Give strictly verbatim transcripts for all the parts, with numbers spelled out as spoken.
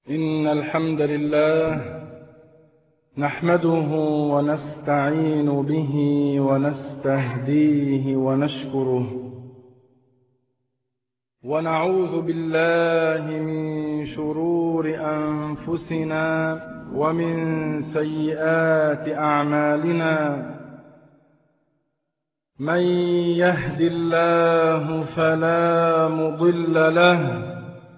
إن الحمد لله نحمده ونستعين به ونستهديه ونشكره، ونعوذ بالله من شرور أنفسنا ومن سيئات أعمالنا. من يهد الله فلا مضل له،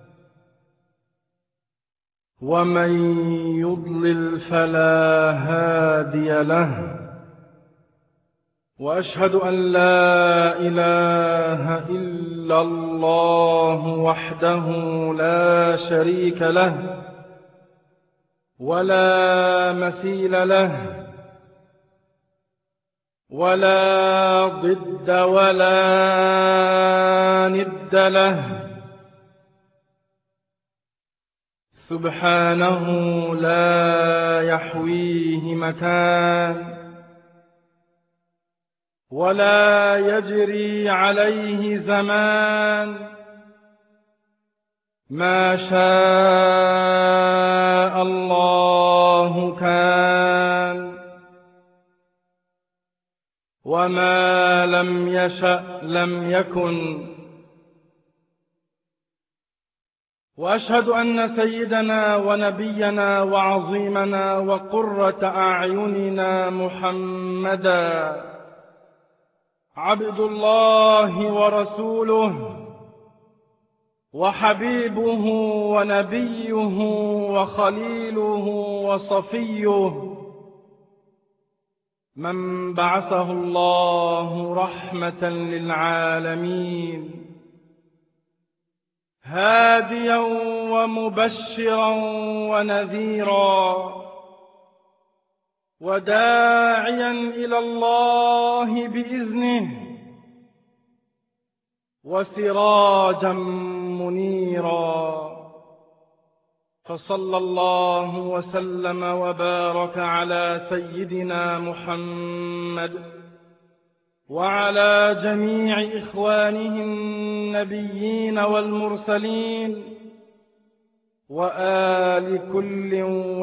ومن يضلل فلا هادي له. وأشهد أن لا إله إلا الله وحده لا شريك له ولا مثيل له ولا ضد ولا ند له. سبحانه لا يحويه مكان ولا يجري عليه زمان. ما شاء الله كان، وما لم يشأ لم يكن. وأشهد أن سيدنا ونبينا وعظيمنا وقرة أعيننا محمدا عبد الله ورسوله وحبيبه ونبيه وخليله وصفيه، من بعثه الله رحمة للعالمين، هاديا ومبشرا ونذيرا، وداعيا إلى الله بإذنه، وسراجا منيرا. فصلى الله وسلم وبارك على سيدنا محمد وعلى جميع إخوانه النبيين والمرسلين، وآل كل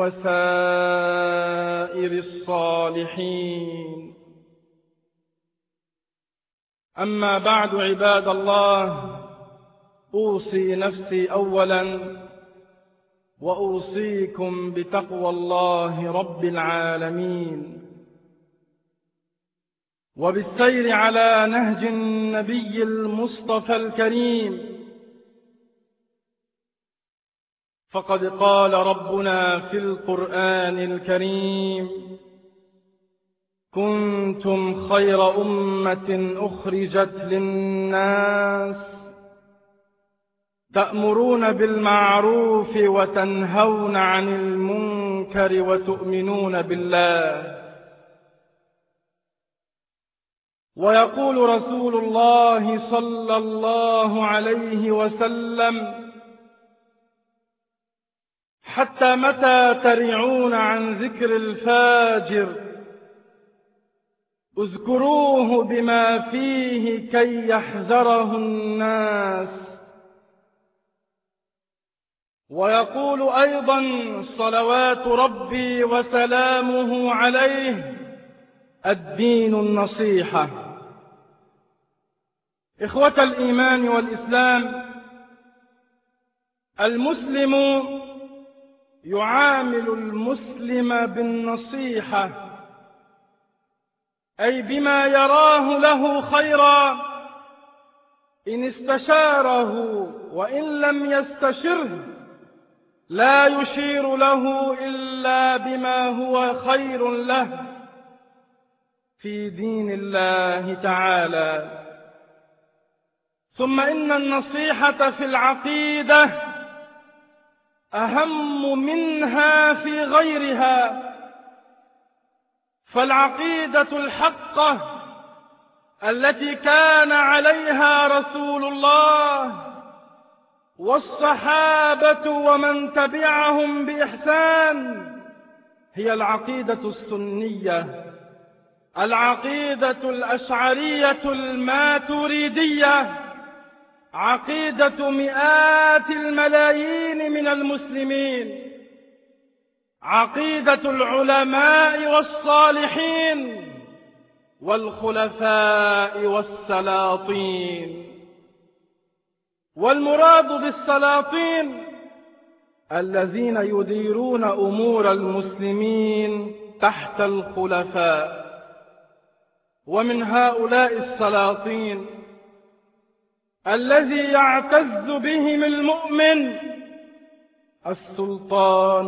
وسائر الصالحين. أما بعد، عباد الله، أوصي نفسي أولا وأوصيكم بتقوى الله رب العالمين، وبالسير على نهج النبي المصطفى الكريم. فقد قال ربنا في القرآن الكريم: كنتم خير أمة أخرجت للناس تأمرون بالمعروف وتنهون عن المنكر وتؤمنون بالله. ويقول رسول الله صلى الله عليه وسلم: حتى متى ترعون عن ذكر الفاجر؟ اذكروه بما فيه كي يحذره الناس. ويقول أيضا صلوات ربي وسلامه عليه: الدين النصيحة. إخوة الإيمان والإسلام، المسلم يعامل المسلم بالنصيحة، أي بما يراه له خيرا إن استشاره، وإن لم يستشره لا يشير له إلا بما هو خير له في دين الله تعالى. ثم إن النصيحة في العقيدة أهم منها في غيرها، فالعقيدة الحقة التي كان عليها رسول الله والصحابة ومن تبعهم بإحسان هي العقيدة السنية، العقيدة الأشعرية الماتريدية، عقيدة مئات الملايين من المسلمين، عقيدة العلماء والصالحين والخلفاء والسلاطين. والمراد بالسلاطين الذين يديرون أمور المسلمين تحت الخلفاء. ومن هؤلاء السلاطين الذي يعتز بهم المؤمن السلطان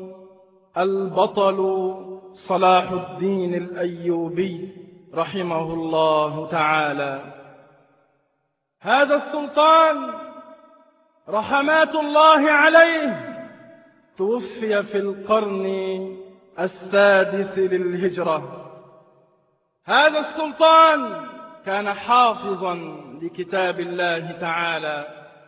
البطل صلاح الدين الأيوبي رحمه الله تعالى. هذا السلطان رحمات الله عليه توفي في القرن السادس للهجرة. هذا السلطان كان حافظا لكتاب الله تعالى،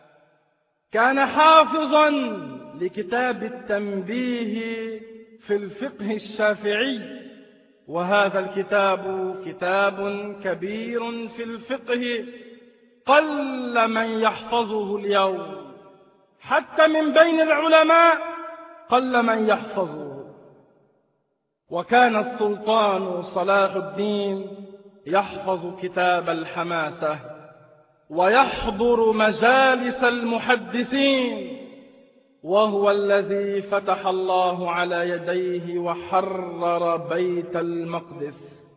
كان حافظا لكتاب التنبيه في الفقه الشافعي، وهذا الكتاب كتاب كبير في الفقه قل من يحفظه اليوم، حتى من بين العلماء قل من يحفظه. وكان السلطان صلاح الدين يحفظ كتاب الحماسة ويحضر مجالس المحدثين، وهو الذي فتح الله على يديه وحرر بيت المقدس.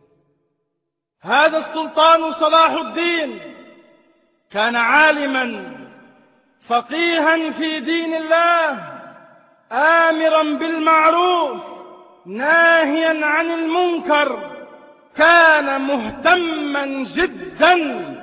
هذا السلطان صلاح الدين كان عالما فقيها في دين الله، آمرا بالمعروف ناهيا عن المنكر، كان مهتما جدا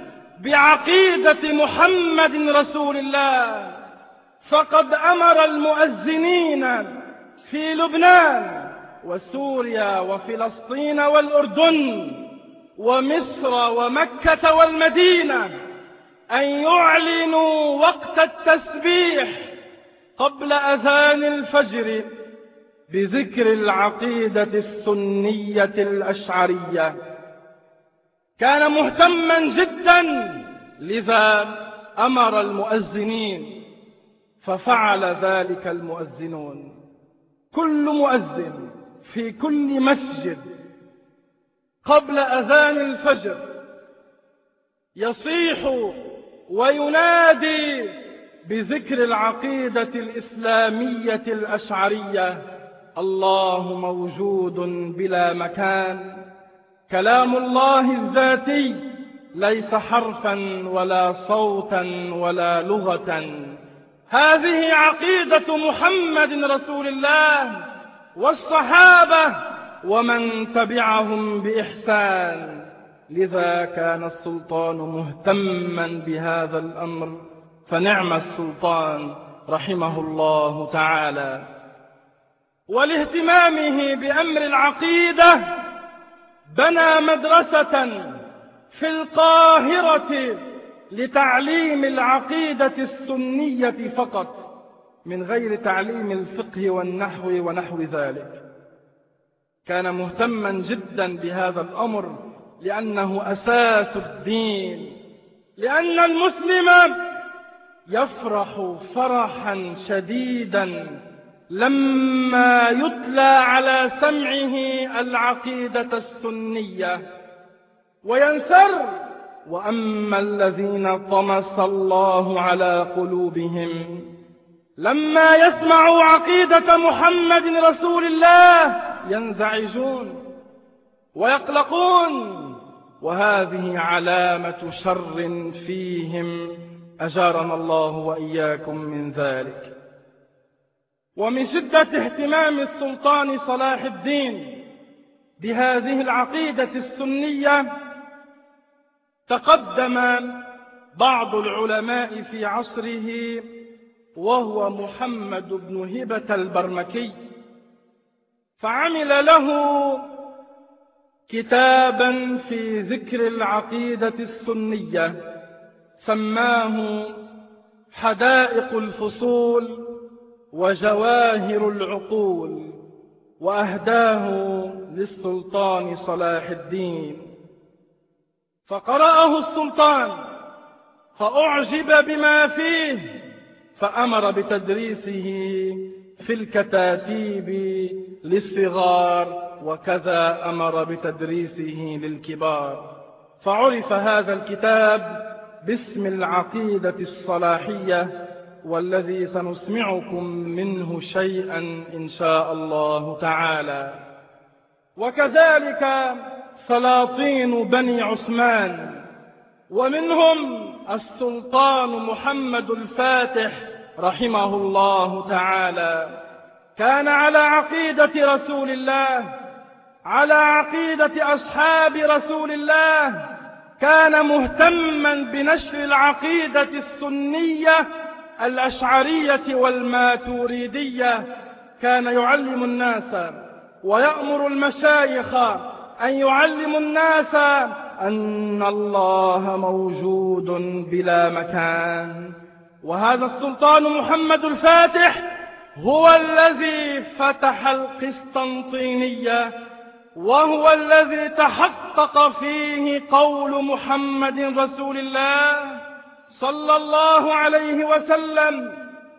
بعقيدة محمد رسول الله. فقد أمر المؤذنين في لبنان وسوريا وفلسطين والأردن ومصر ومكة والمدينة أن يعلنوا وقت التسبيح قبل أذان الفجر بذكر العقيدة السنية الأشعرية. كان مهتما جدا، لذا أمر المؤذنين، ففعل ذلك المؤذنون. كل مؤذن في كل مسجد قبل أذان الفجر يصيح وينادي بذكر العقيدة الإسلامية الأشعرية: الله موجود بلا مكان، كلام الله الذاتي ليس حرفا ولا صوتا ولا لغة. هذه عقيدة محمد رسول الله والصحابة ومن تبعهم بإحسان. لذا كان السلطان مهتما بهذا الأمر، فنعم السلطان رحمه الله تعالى. ولاهتمامه بأمر العقيدة بنى مدرسة في القاهرة لتعليم العقيدة السنية فقط، من غير تعليم الفقه والنحو ونحو ذلك. كان مهتما جدا بهذا الأمر لأنه أساس الدين، لأن المسلم يفرح فرحا شديدا لما يتلى على سمعه العقيدة السنية وينسر. وأما الذين طمس الله على قلوبهم لما يسمعوا عقيدة محمد رسول الله ينزعجون ويقلقون، وهذه علامة شر فيهم، أجارنا الله وإياكم من ذلك. ومن شدة اهتمام السلطان صلاح الدين بهذه العقيدة السنية تقدم بعض العلماء في عصره، وهو محمد بن هبة البرمكي، فعمل له كتابا في ذكر العقيدة السنية سماه حدائق الفصول وجواهر العقول، وأهداه للسلطان صلاح الدين. فقرأه السلطان فأعجب بما فيه، فأمر بتدريسه في الكتاتيب للصغار، وكذا أمر بتدريسه للكبار. فعرف هذا الكتاب باسم العقيدة الصلاحية، والذي سنسمعكم منه شيئا إن شاء الله تعالى. وكذلك سلاطين بني عثمان، ومنهم السلطان محمد الفاتح رحمه الله تعالى، كان على عقيدة رسول الله، على عقيدة أصحاب رسول الله، كان مهتما بنشر العقيدة السنية الأشعرية والماتوريدية. كان يعلم الناس ويأمر المشايخ أن يعلموا الناس أن الله موجود بلا مكان. وهذا السلطان محمد الفاتح هو الذي فتح القسطنطينية، وهو الذي تحقق فيه قول محمد رسول الله صلى الله عليه وسلم: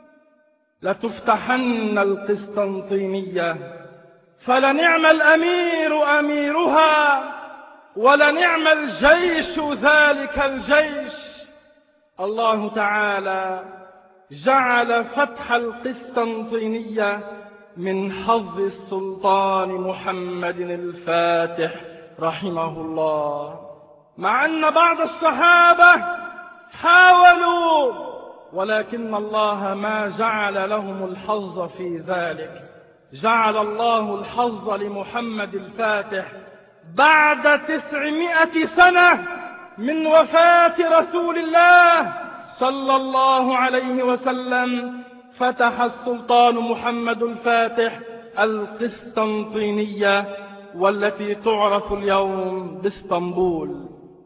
لتفتحن القسطنطينية، فلنعم الأمير أميرها، ولنعم الجيش ذلك الجيش. الله تعالى جعل فتح القسطنطينية من حظ السلطان محمد الفاتح رحمه الله، مع أن بعض الصحابة حاولوا، ولكن الله ما جعل لهم الحظ في ذلك. جعل الله الحظ لمحمد الفاتح بعد تسعمائة سنة من وفاة رسول الله صلى الله عليه وسلم. فتح السلطان محمد الفاتح القسطنطينية، والتي تعرف اليوم باسطنبول.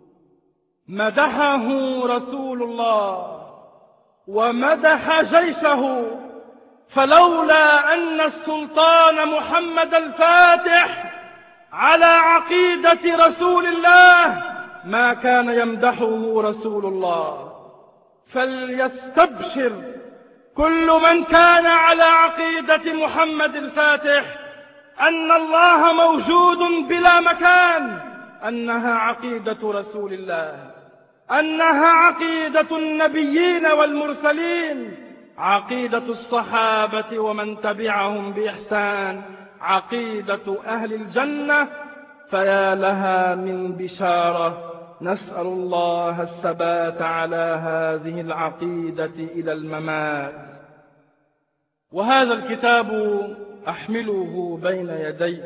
مدحه رسول الله ومدح جيشه، فلولا أن السلطان محمد الفاتح على عقيدة رسول الله ما كان يمدحه رسول الله. فليستبشر كل من كان على عقيدة محمد الفاتح أن الله موجود بلا مكان، أنها عقيدة رسول الله، أنها عقيدة النبيين والمرسلين، عقيدة الصحابة ومن تبعهم بإحسان، عقيدة أهل الجنة. فيا لها من بشارة. نسأل الله الثبات على هذه العقيدة إلى الممات. وهذا الكتاب أحمله بين يدي،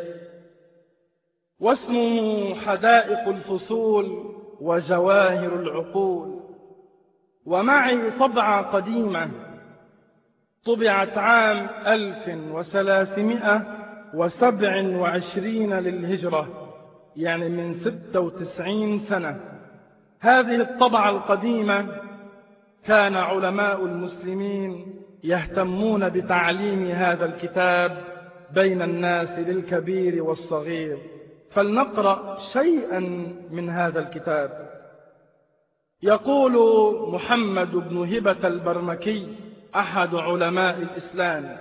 واسمه حدائق الفصول وجواهر العقول. ومعي طبعة قديمة طبعت عام ألف وثلاثمائة وسبع وعشرين للهجرة، يعني من ستة وتسعين سنة. هذه الطبعة القديمة كان علماء المسلمين يهتمون بتعليم هذا الكتاب بين الناس للكبير والصغير. فلنقرأ شيئا من هذا الكتاب. يقول محمد بن هبة البرمكي أحد علماء الإسلام: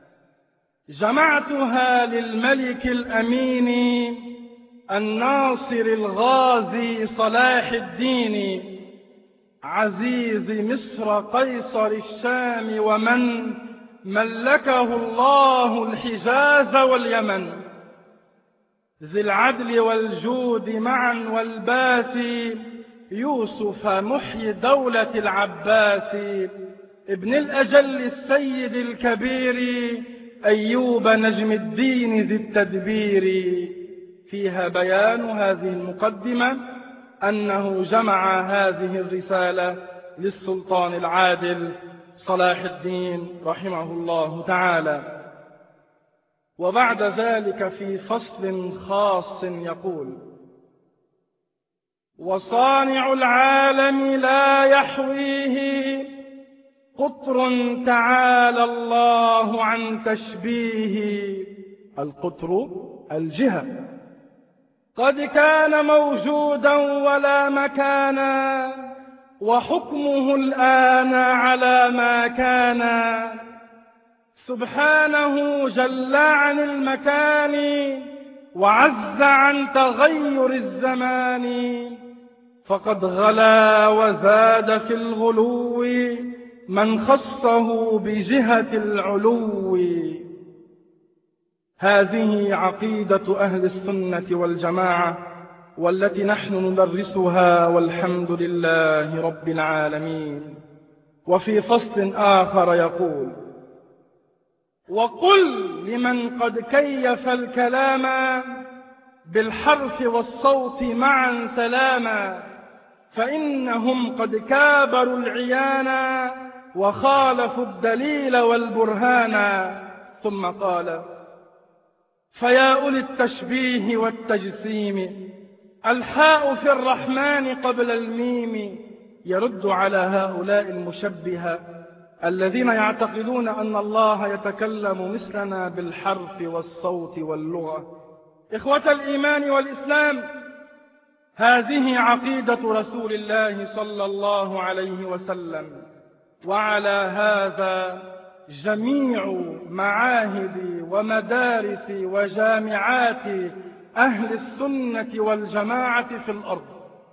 جمعتها للملك الأمين الناصر الغازي صلاح الدين، عزيز مصر قيصر الشام، ومن ملكه الله الحجاز واليمن، ذي العدل والجود معا والباس، يوسف محيي دولة العباس، ابن الأجل السيد الكبير، أيوب نجم الدين ذي التدبير. فيها بيان هذه المقدمة أنه جمع هذه الرسالة للسلطان العادل صلاح الدين رحمه الله تعالى. وبعد ذلك في فصل خاص يقول: وصانع العالم لا يحويه قطر تعالى الله عن تشبيه. القطر الجهة، قد كان موجودا ولا مكانا، وحكمه الآن على ما كان، سبحانه جل عن المكان وعز عن تغير الزمان، فقد غلا وزاد في الغلو من خصه بجهة العلو. هذه عقيدة أهل السنة والجماعة، والتي نحن ندرسها والحمد لله رب العالمين. وفي فصل آخر يقول: وقل لمن قد كيف الكلام بالحرف والصوت معا سلاما، فإنهم قد كابروا العيانا وخالفوا الدليل والبرهان. ثم قال: فيا أولي التشبيه والتجسيم، الحاء في الرحمن قبل الميم، يرد على هؤلاء المشبهة الذين يعتقدون أن الله يتكلم مثلنا بالحرف والصوت واللغة. إخوة الإيمان والإسلام، هذه عقيدة رسول الله صلى الله عليه وسلم، وعلى هذا جميع معاهد ومدارس وجامعات أهل السنة والجماعة في الأرض.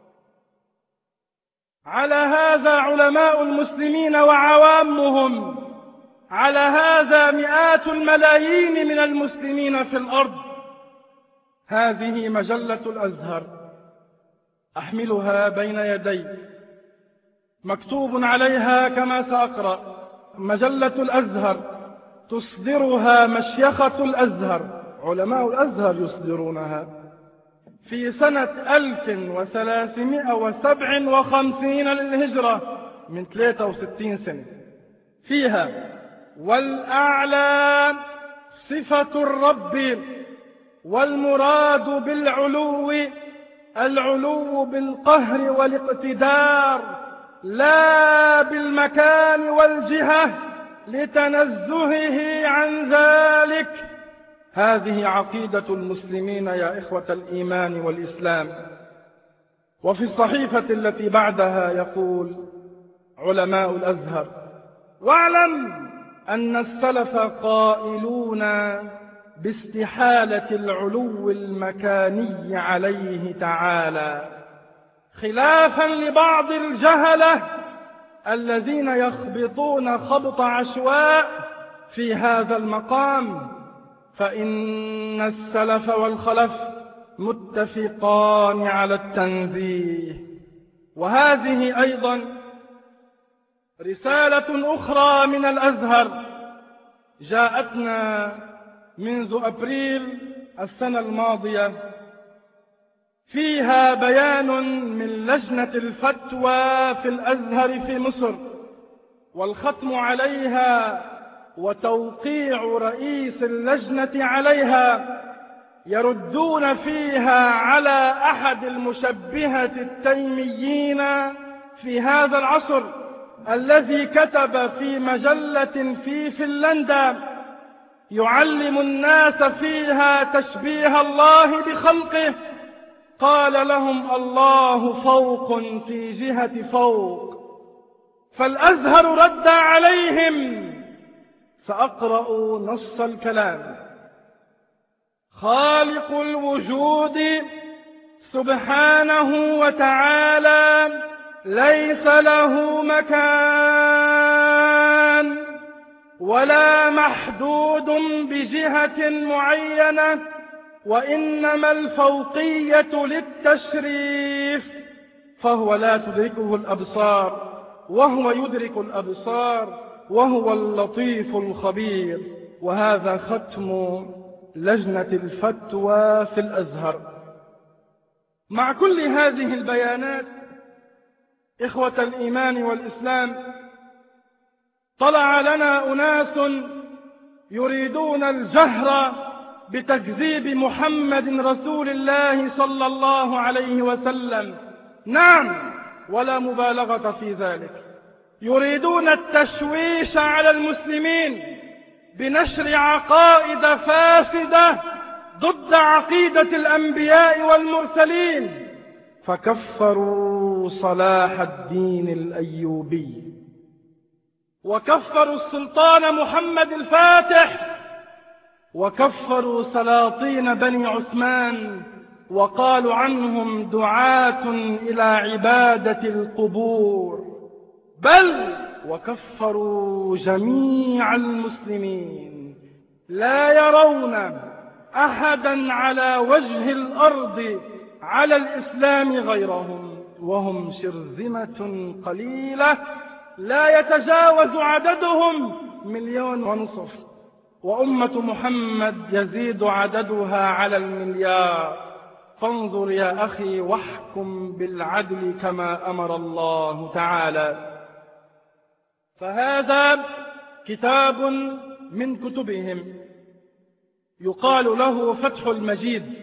على هذا علماء المسلمين وعوامهم، على هذا مئات الملايين من المسلمين في الأرض. هذه مجلة الأزهر أحملها بين يدي، مكتوب عليها كما سأقرأ: مجلة الأزهر تصدرها مشيخة الأزهر، علماء الأزهر يصدرونها، في سنة ألف وثلاثمائة وسبع وخمسين للهجرة، من ثلاثة وستين سنة. فيها: والأعلى صفة الرب، والمراد بالعلو العلو بالقهر والاقتدار، لا بالمكان والجهة، لتنزهه عن ذلك. هذه عقيدة المسلمين يا إخوة الإيمان والإسلام. وفي الصحيفة التي بعدها يقول علماء الأزهر: واعلم أن السلف قائلون باستحالة العلو المكاني عليه تعالى، خلافا لبعض الجهلة الذين يخبطون خبط عشواء في هذا المقام، فإن السلف والخلف متفقان على التنزيه. وهذه أيضا رسالة أخرى من الأزهر جاءتنا منذ أبريل السنة الماضية، فيها بيان من لجنة الفتوى في الأزهر في مصر، والختم عليها وتوقيع رئيس اللجنة عليها، يردون فيها على أحد المشبهة التيميين في هذا العصر، الذي كتب في مجلة في فنلندا يعلم الناس فيها تشبيه الله بخلقه، قال لهم: الله فوق في جهة فوق. فالأزهر رد عليهم، سأقرأ نص الكلام: خالق الوجود سبحانه وتعالى ليس له مكان ولا محدود بجهة معينة، وإنما الفوقية للتشريف، فهو لا تدركه الأبصار وهو يدرك الأبصار، وهو اللطيف الخبير. وهذا ختم لجنة الفتوى في الأزهر. مع كل هذه البيانات إخوة الإيمان والإسلام، طلع لنا أناس يريدون الجهر بتكذيب محمد رسول الله صلى الله عليه وسلم. نعم، ولا مبالغة في ذلك. يريدون التشويش على المسلمين بنشر عقائد فاسدة ضد عقيدة الأنبياء والمرسلين، فكفروا كفروا صلاح الدين الأيوبي، وكفروا السلطان محمد الفاتح، وكفروا سلاطين بني عثمان، وقالوا عنهم دعاة إلى عبادة القبور، بل وكفروا جميع المسلمين، لا يرون أحدا على وجه الأرض على الإسلام غيرهم، وهم شرذمة قليلة لا يتجاوز عددهم مليون ونصف، وأمة محمد يزيد عددها على المليار. فانظر يا أخي واحكم بالعدل كما أمر الله تعالى. فهذا كتاب من كتبهم يقال له فتح المجيد،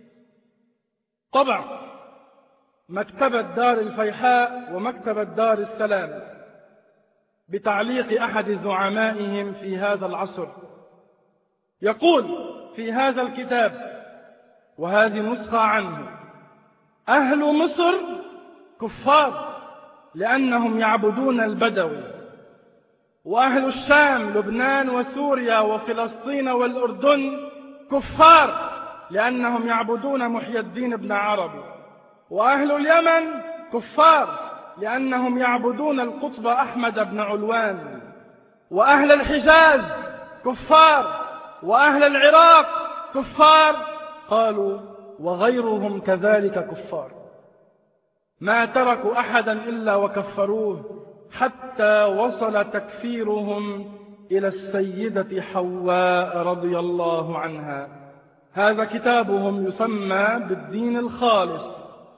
طبع مكتبة دار الفيحاء ومكتبة دار السلام، بتعليق أحد زعمائهم في هذا العصر. يقول في هذا الكتاب، وهذه نسخة عنه: أهل مصر كفار لأنهم يعبدون البدوي، وأهل الشام لبنان وسوريا وفلسطين والأردن كفار لأنهم يعبدون محي الدين بن عربي، وأهل اليمن كفار لأنهم يعبدون القطب أحمد بن علوان، وأهل الحجاز كفار، وأهل العراق كفار. قالوا وغيرهم كذلك كفار، ما تركوا أحدا إلا وكفروه، حتى وصل تكفيرهم إلى السيدة حواء رضي الله عنها. هذا كتابهم يسمى بالدين الخالص،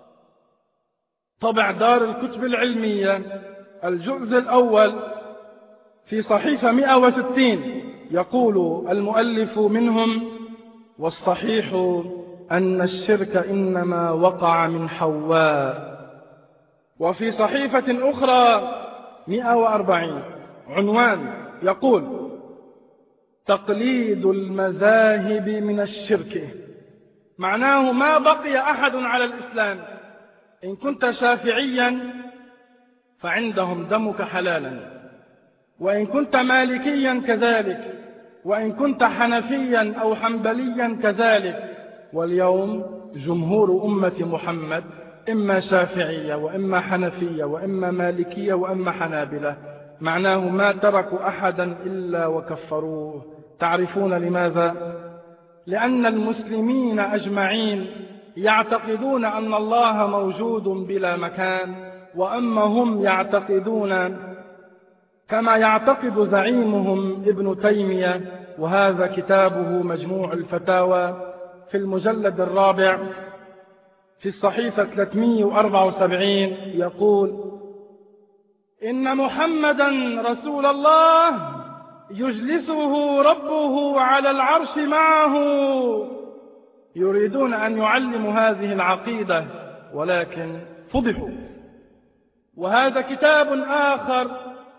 طبع دار الكتب العلمية، الجزء الأول في صحيفة مئة وستين. يقول المؤلف منهم: والصحيح أن الشرك إنما وقع من حواء. وفي صحيفة أخرى مئة وأربعين عنوان يقول: تقليد المذاهب من الشرك. معناه ما بقي أحد على الإسلام. إن كنت شافعيا فعندهم دمك حلالا، وإن كنت مالكيا كذلك، وإن كنت حنفيا أو حنبليا كذلك. واليوم جمهور أمة محمد إما شافعية وإما حنفية وإما مالكية وإما حنابلة. معناه ما تركوا أحدا إلا وكفروه. تعرفون لماذا؟ لأن المسلمين أجمعين يعتقدون أن الله موجود بلا مكان، وأما هم يعتقدون كما يعتقد زعيمهم ابن تيمية، وهذا كتابه مجموع الفتاوى في المجلد الرابع في الصحيفة ثلاثمئة وأربعة وسبعين، يقول: إن محمدا رسول الله يجلسه ربه على العرش معه. يريدون أن يعلموا هذه العقيدة ولكن فضحوا. وهذا كتاب آخر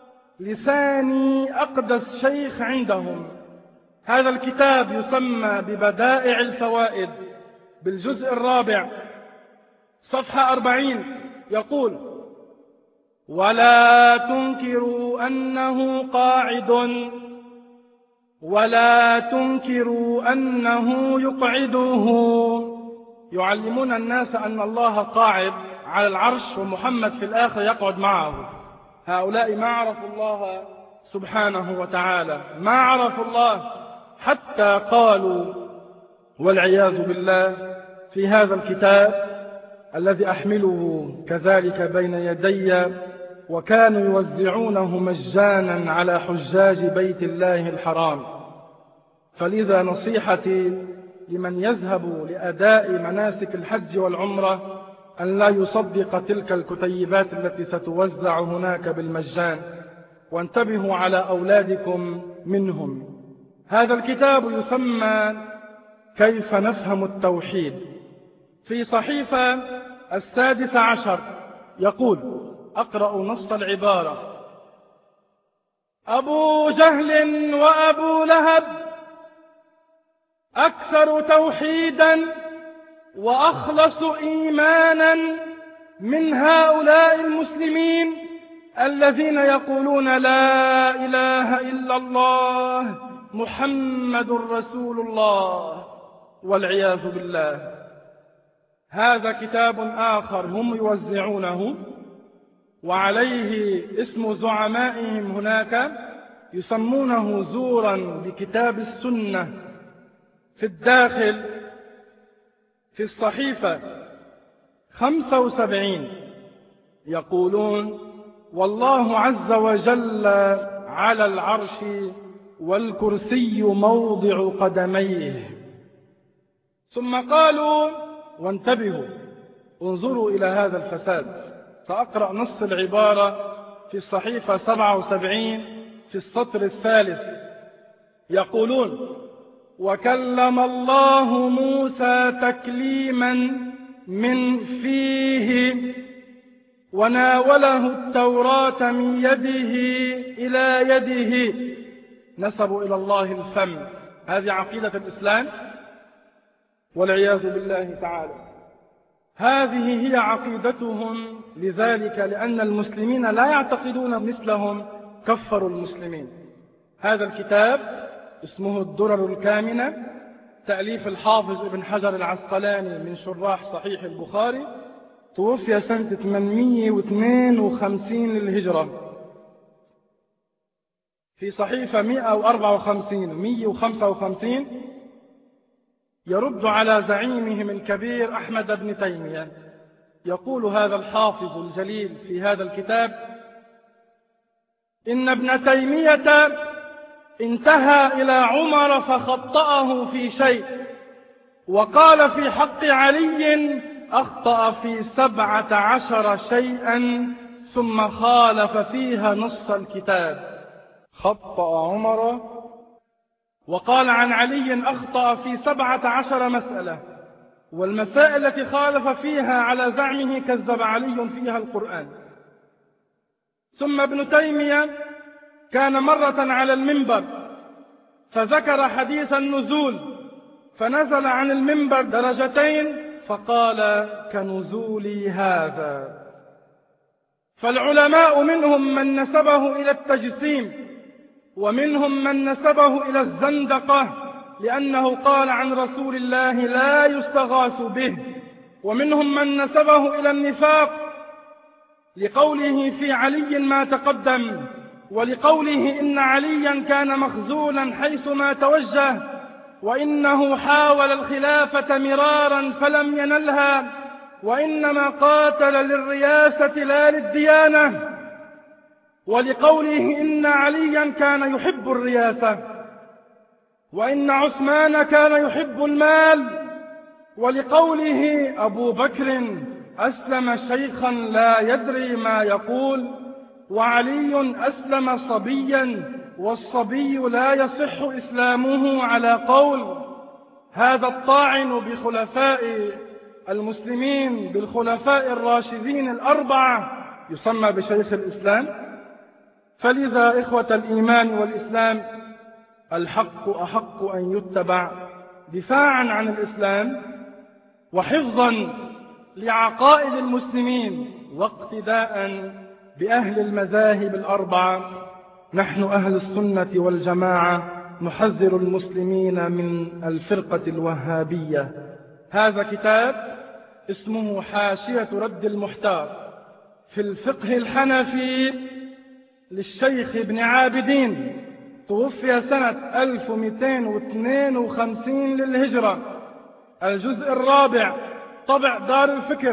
لساني أقدس شيخ عندهم. هذا الكتاب يسمى ببدائع الفوائد، بالجزء الرابع صفحة أربعين، يقول: ولا تنكروا أنه قاعد، ولا تنكروا أنه يقعده. يعلمون الناس أن الله قاعد على العرش ومحمد في الآخر يقعد معه. هؤلاء ما عرفوا الله سبحانه وتعالى، ما عرفوا الله، حتى قالوا والعياذ بالله في هذا الكتاب الذي أحمله كذلك بين يدي: وكانوا يوزعونه مجانا على حجاج بيت الله الحرام. فلذا نصيحتي لمن يذهب لأداء مناسك الحج والعمرة أن لا يصدق تلك الكتيبات التي ستوزع هناك بالمجان، وانتبهوا على أولادكم منهم. هذا الكتاب يسمى كيف نفهم التوحيد. في صحيفة السادس عشر يقول: أقرأ نص العبارة: أبو جهل وأبو لهب أكثر توحيدا وأخلص إيمانا من هؤلاء المسلمين الذين يقولون لا إله إلا الله محمد رسول الله والعياذ بالله. هذا كتاب آخر هم يوزعونه وعليه اسم زعمائهم هناك، يسمونه زورا بكتاب السنة. في الداخل في الصحيفة خمسة وسبعين يقولون: والله عز وجل على العرش والكرسي موضع قدميه. ثم قالوا، وانتبهوا انظروا إلى هذا الفساد، سأقرأ نص العبارة في الصحيفة سبعة وسبعين في السطر الثالث. يقولون: وكلم الله موسى تكليما من فيه وناوله التوراة من يده إلى يده. نسبوا إلى الله الفم. هذه عقيدة الإسلام والعياذ بالله تعالى. هذه هي عقيدتهم، لذلك لأن المسلمين لا يعتقدون مثلهم كفروا المسلمين. هذا الكتاب اسمه الدرر الكامنة، تأليف الحافظ ابن حجر العسقلاني من شراح صحيح البخاري، توفي سنة ثمانمئة واثنين وخمسين للهجرة. في صحيفة مئة وأربعة وخمسين ومئة وخمسة وخمسين يرد على زعيمهم الكبير أحمد بن تيمية. يقول هذا الحافظ الجليل في هذا الكتاب: إن ابن تيمية انتهى إلى عمر فخطأه في شيء، وقال في حق علي أخطأ في سبعة عشر شيئا ثم خالف فيها نص الكتاب. خطأ عمر وقال عن علي أخطأ في سبعة عشر مسألة، والمسائل التي خالف فيها على زعمه كذب علي فيها القرآن. ثم ابن تيمية كان مرة على المنبر فذكر حديث النزول، فنزل عن المنبر درجتين فقال: كنزولي هذا. فالعلماء منهم من نسبه إلى التجسيم، ومنهم من نسبه إلى الزندقة لأنه قال عن رسول الله لا يستغاث به، ومنهم من نسبه إلى النفاق لقوله في علي ما تقدم، ولقوله إن عليا كان مخزولا حيثما توجه، وإنه حاول الخلافة مرارا فلم ينلها، وإنما قاتل للرياسة لا للديانة، ولقوله إن عليا كان يحب الرياسة، وإن عثمان كان يحب المال، ولقوله أبو بكر أسلم شيخا لا يدري ما يقول، وعلي أسلم صبيا والصبي لا يصح إسلامه على قول. هذا الطاعن بخلفاء المسلمين بالخلفاء الراشدين الأربعة يسمى بشيخ الإسلام. فلذا إخوة الإيمان والإسلام الحق أحق أن يتبع دفاعا عن الإسلام وحفظا لعقائد المسلمين واقتداء بأهل المذاهب الأربعة. نحن أهل السنة والجماعة نحذر المسلمين من الفرقة الوهابية. هذا كتاب اسمه حاشية رد المحتار في الفقه الحنفي للشيخ ابن عابدين، توفي سنة ألف ومئتين واثنين وخمسين للهجرة، الجزء الرابع، طبع دار الفكر،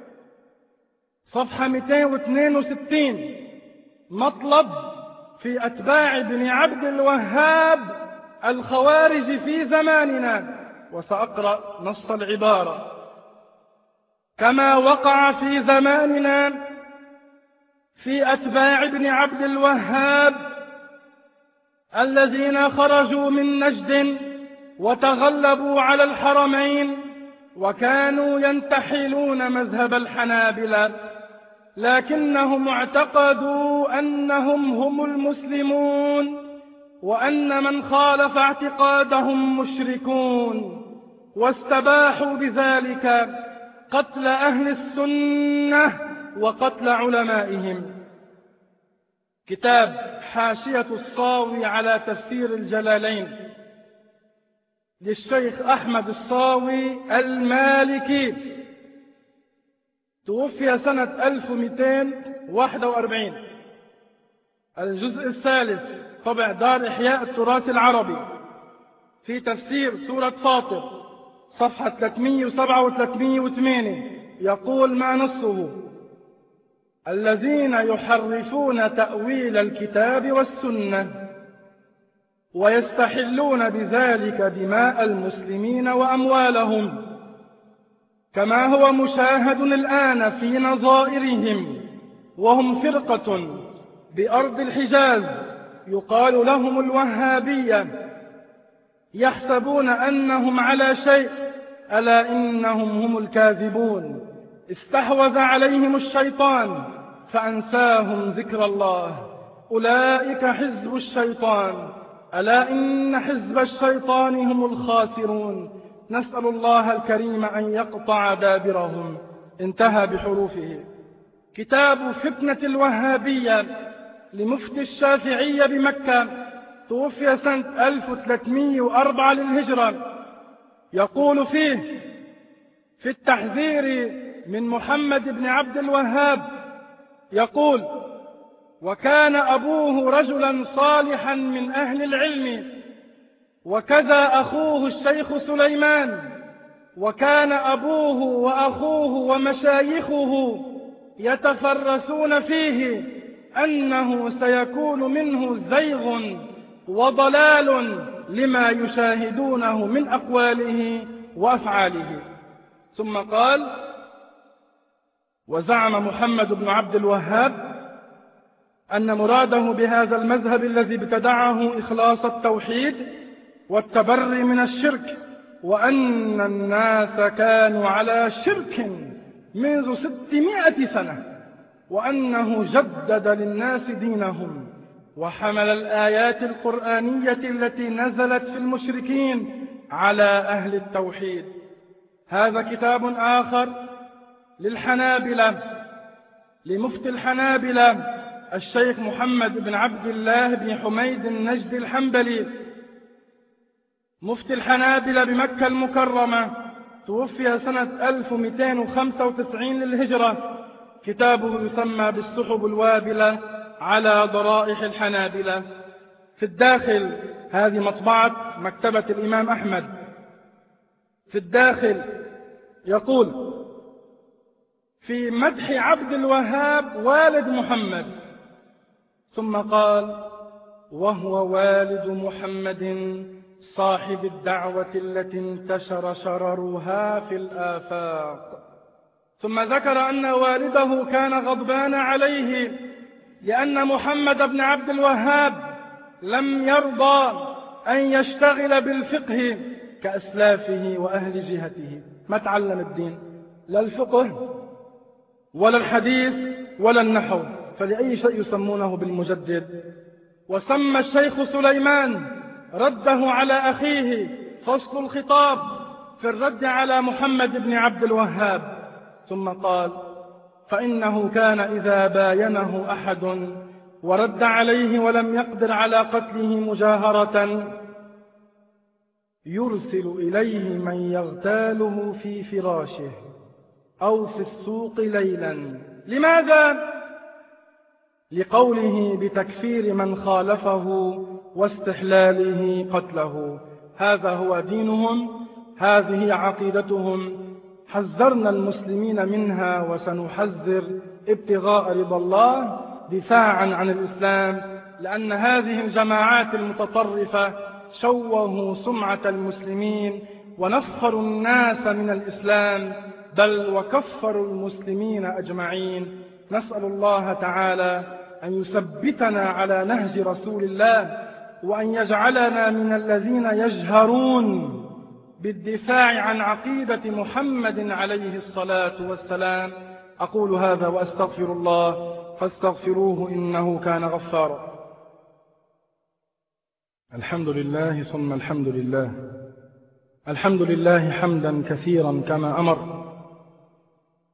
صفحة مئتين واثنين وستين. مطلب في أتباع ابن عبد الوهاب الخوارج في زماننا. وسأقرأ نص العبارة: كما وقع في زماننا في أتباع ابن عبد الوهاب الذين خرجوا من نجد وتغلبوا على الحرمين وكانوا ينتحلون مذهب الحنابلة، لكنهم اعتقدوا أنهم هم المسلمون وأن من خالف اعتقادهم مشركون، واستباحوا بذلك قتل أهل السنة وقتل علمائهم. كتاب حاشية الصاوي على تفسير الجلالين للشيخ أحمد الصاوي المالكي، توفي سنة ألف ومئتين وواحد وأربعين. الجزء الثالث طبع دار إحياء التراث العربي في تفسير سورة فاطر، صفحة ثلاثمئة وسبعة وثلاثمئة وثمانية، يقول ما نصه: الذين يحرفون تأويل الكتاب والسنة ويستحلون بذلك دماء المسلمين وأموالهم، كما هو مشاهد الآن في نظائرهم، وهم فرقة بأرض الحجاز يقال لهم الوهابية، يحسبون أنهم على شيء، ألا إنهم هم الكاذبون. استحوذ عليهم الشيطان فأنساهم ذكر الله، أولئك حزب الشيطان، ألا إن حزب الشيطان هم الخاسرون. نسأل الله الكريم أن يقطع دابرهم. انتهى بحروفه. كتاب فتنة الوهابية لمفتي الشافعية بمكة، توفي سنة ألف وثلاثمئة وأربعة للهجرة، يقول فيه في التحذير من محمد بن عبد الوهاب، يقول: وكان أبوه رجلا صالحا من أهل العلم، وكذا أخوه الشيخ سليمان، وكان أبوه وأخوه ومشايخه يتفرسون فيه أنه سيكون منه زيغ وضلال لما يشاهدونه من أقواله وأفعاله. ثم قال: وزعم محمد بن عبد الوهاب أن مراده بهذا المذهب الذي ابتدعه إخلاص التوحيد والتبري من الشرك، وأن الناس كانوا على شرك منذ ستمائة سنة، وأنه جدد للناس دينهم، وحمل الآيات القرآنية التي نزلت في المشركين على أهل التوحيد. هذا كتاب آخر للحنابلة لمفتي الحنابلة الشيخ محمد بن عبد الله بن حميد النجدي الحنبلي، مفتي الحنابلة بمكة المكرمة، توفي سنة ألف ومئتين وخمسة وتسعين للهجرة. كتابه يسمى بالسحب الوابلة على ضرائح الحنابلة. في الداخل، هذه مطبعة مكتبة الإمام أحمد، في الداخل يقول في مدح عبد الوهاب والد محمد، ثم قال: وهو والد محمد صاحب الدعوة التي انتشر شررها في الآفاق. ثم ذكر أن والده كان غضبان عليه لأن محمد بن عبد الوهاب لم يرضى أن يشتغل بالفقه كأسلافه وأهل جهته. ما تعلم الدين، لا الفقه ولا الحديث ولا النحو، فلأي شيء يسمونه بالمجدد. وسمى الشيخ سليمان رده على أخيه فصل الخطاب في الرد على محمد بن عبد الوهاب. ثم قال: فإنه كان إذا باينه أحد ورد عليه ولم يقدر على قتله مجاهرة يرسل إليه من يغتاله في فراشه أو في السوق ليلا. لماذا؟ لقوله بتكفير من خالفه واستحلاله قتله. هذا هو دينهم، هذه عقيدتهم. حذرنا المسلمين منها وسنحذر ابتغاء رضا الله دفاعا عن الإسلام، لأن هذه الجماعات المتطرفة شوهوا سمعة المسلمين ونفروا الناس من الإسلام، بل وكفروا المسلمين أجمعين. نسأل الله تعالى أن يثبتنا على نهج رسول الله، وأن يجعلنا من الذين يجهرون بالدفاع عن عقيدة محمد عليه الصلاة والسلام. أقول هذا وأستغفر الله فاستغفروه إنه كان غفارا. الحمد لله ثم الحمد لله، الحمد لله حمدا كثيرا كما أمر،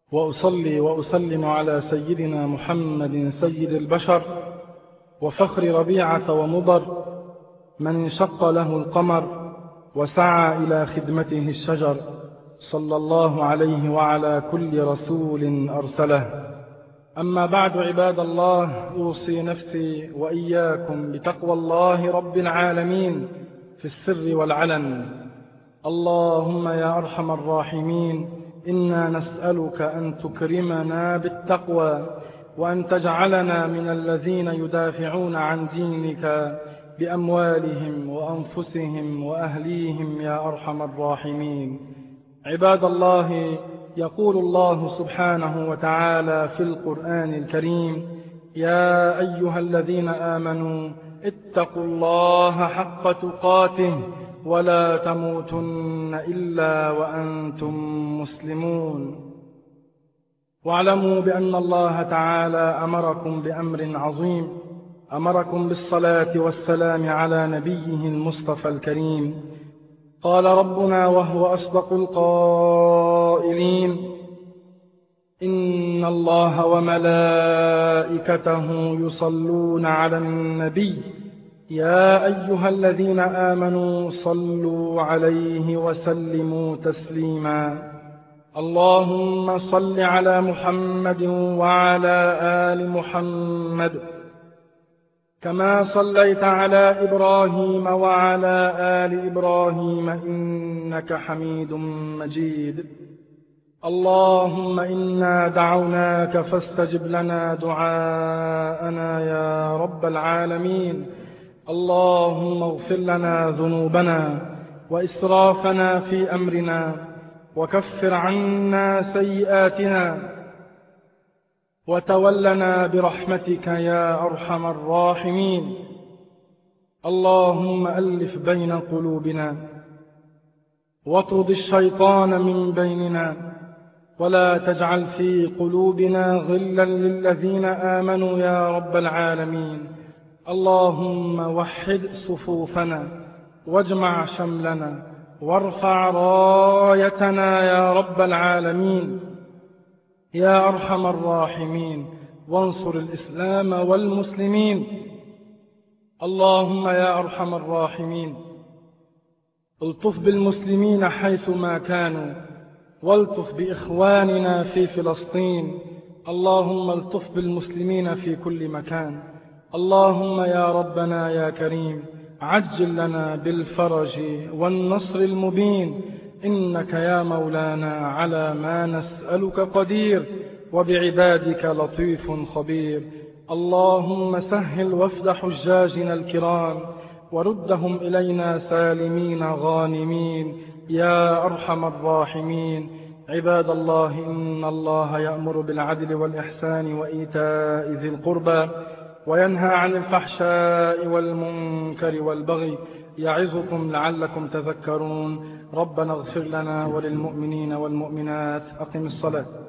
وأصلي وأسلم على سيدنا محمد سيد البشر وفخر ربيعة ومضر، من انشق له القمر وسعى إلى خدمته الشجر، صلى الله عليه وعلى كل رسول أرسله. أما بعد، عباد الله، أوصي نفسي وإياكم بتقوى الله رب العالمين في السر والعلن. اللهم يا أرحم الراحمين، إنا نسألك أن تكرمنا بالتقوى، وأن تجعلنا من الذين يدافعون عن دينك بأموالهم وأنفسهم وأهليهم يا أرحم الراحمين. عباد الله، يقول الله سبحانه وتعالى في القرآن الكريم: يا أيها الذين آمنوا اتقوا الله حق تقاته ولا تموتن إلا وأنتم مسلمون. واعلموا بأن الله تعالى أمركم بأمر عظيم، أمركم بالصلاة والسلام على نبيه المصطفى الكريم. قال ربنا وهو أصدق القائلين: إن الله وملائكته يصلون على النبي يا أيها الذين آمنوا صلوا عليه وسلموا تسليما. اللهم صل على محمد وعلى آل محمد كما صليت على إبراهيم وعلى آل إبراهيم إنك حميد مجيد. اللهم إنا دعوناك فاستجب لنا دعاءنا يا رب العالمين. اللهم اغفر لنا ذنوبنا وإسرافنا في أمرنا، وكفر عنا سيئاتنا، وتولنا برحمتك يا أرحم الراحمين. اللهم ألف بين قلوبنا، واطرد الشيطان من بيننا، ولا تجعل في قلوبنا غلا للذين آمنوا يا رب العالمين. اللهم وحد صفوفنا، واجمع شملنا، وارفع رايتنا يا رب العالمين يا أرحم الراحمين، وانصر الإسلام والمسلمين. اللهم يا أرحم الراحمين، الطف بالمسلمين حيث ما كانوا، والطف بإخواننا في فلسطين. اللهم الطف بالمسلمين في كل مكان. اللهم يا ربنا يا كريم، عجل لنا بالفرج والنصر المبين، إنك يا مولانا على ما نسألك قدير، وبعبادك لطيف خبير. اللهم سهل وفد حجاجنا الكرام، وردهم إلينا سالمين غانمين يا أرحم الراحمين. عباد الله، إن الله يأمر بالعدل والإحسان وإيتاء ذي القربى، وينهى عن الفحشاء والمنكر والبغي، يعظكم لعلكم تذكرون. ربنا اغفر لنا وللمؤمنين والمؤمنات. أقم الصلاة.